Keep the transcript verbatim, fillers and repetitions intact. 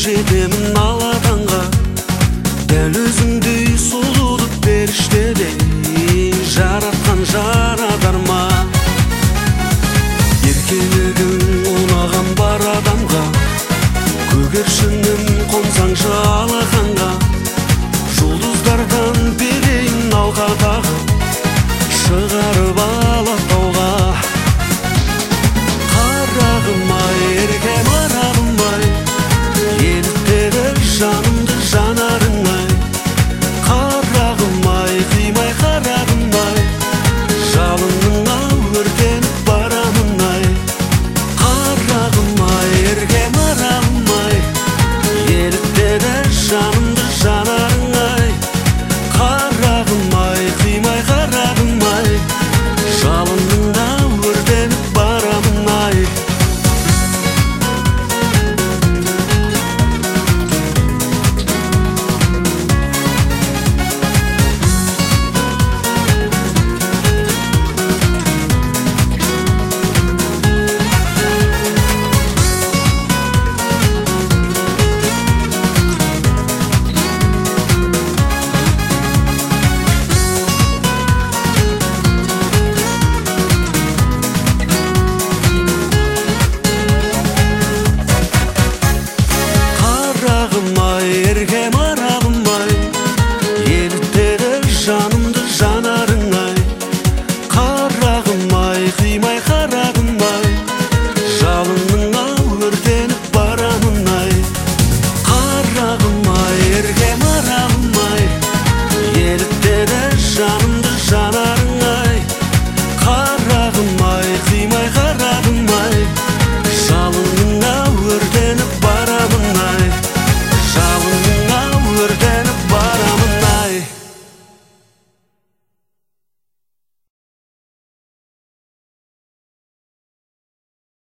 жетемін аладанға, дәл өзіңдей сұлуды періштедей жаратқан жаратар ма? Еркелігің ұнаған бар адамға, көгершінім қонсаңшы алақанға, жұлдыздардан берейін алға тағып, шығарып алатауға. Қарағым-ай, еркем арағым-ай, еліктеді жанымды жанарың-ай. Қарағым-ай, қимай қарағым-ай, жалыныңа өртеніп барамын-ай. Қарағым-ай, еркем арағым-ай, еліктеді жанымды жанарың-ай. Қарағым-ай, қимай қарағым-ай, жалыныңа өртеніп барамын-ай. Қарағым-ай, еркем